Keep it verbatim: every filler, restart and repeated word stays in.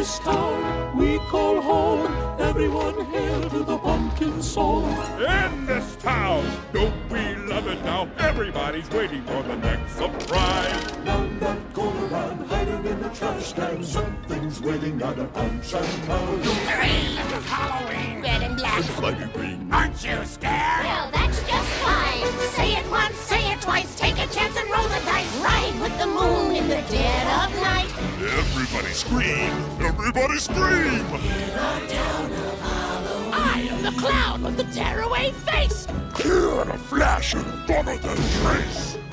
this town we call home. Everyone hail to the pumpkin song. In this town, don't we love it now? Everybody's waiting for the next surprise. None that go around hiding in the trash can. Something's waiting on a punch and pound. Hooray, this is Halloween! Red and black. It's slimy green. Aren't you scared? Well, that's just fine. Say it once, say it twice. Take a chance and roll the dice. Ride with the moon in the dead of night. Everybody scream! Everybody scream! In our town of Halloween, I am the clown with the tearaway face. Here in a flash, and gonna the trace.